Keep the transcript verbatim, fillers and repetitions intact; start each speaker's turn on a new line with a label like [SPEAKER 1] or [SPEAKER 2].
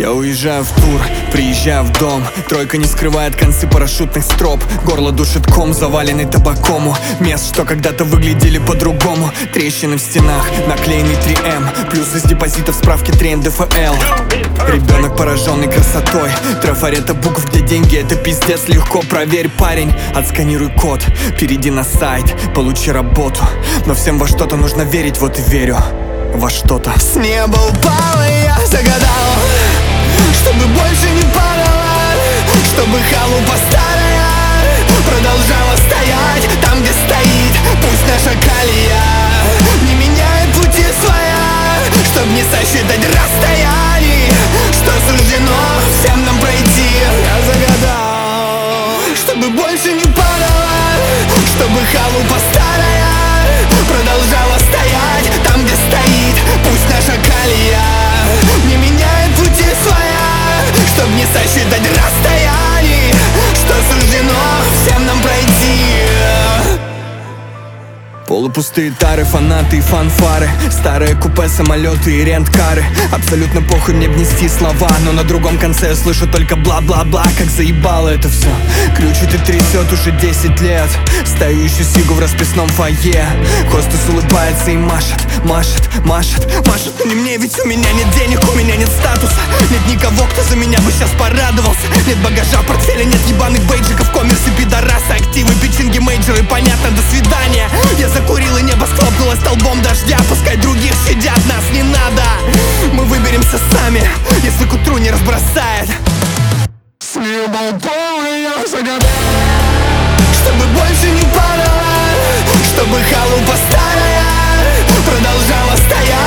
[SPEAKER 1] Я уезжаю в тур, приезжаю в дом. Тройка не скрывает концы парашютных строп. Горло душит ком, заваленный табаком. Мест, что когда-то выглядели по-другому. Трещины в стенах, наклеенный три эм. Плюс из депозитов справки три эн дэ эф эл. Ребенок, пораженный красотой. Трафарета букв, где деньги, это пиздец легко. Проверь, парень, отсканируй код. Перейди на сайт, получи работу. Но всем во что-то нужно верить, вот и верю во что-то.
[SPEAKER 2] С неба упала, и я загадал, чтобы больше не падала, чтобы халупа старая продолжала стоять там, где стоит. Пусть наша колея не меняет пути своя, чтоб не сосчитать расстояний, что суждено всем нам пройти. Я загадал, чтобы больше не падала, чтобы халупа старая продолжала стоять там, где стоит. Пусть наша колея не меняет пути своя, чтоб не сосчитать расстояний, что суждено всем нам пройти.
[SPEAKER 1] Полупустые тары, фанаты и фанфары. Старые купе, самолеты и рент-кары. Абсолютно похуй мне внести слова, но на другом конце я слышу только бла-бла-бла. Как заебало это все. Ключи ты трясет уже десять лет. Стою, ищу сигу в расписном фойе. Хостес улыбается и машет, машет, машет, машет. Но не мне, ведь у меня нет денег, у меня нет статуса. Нет никого, кто за меня бы сейчас порадовался. Нет багажа, портфеля, нет ебаных бейджиков. Коммерсы, пидорасы, активы, питчинги, мейджоры. Понятно, до свидания. Я закурил, и небо схлопнулось столбом дождя. Пускай других щадят, нас не надо. Мы выберемся сами, если к утру не разбросает.
[SPEAKER 2] С неба упал, и я загадал, чтобы больше не падала, чтобы халупа старая продолжала стоять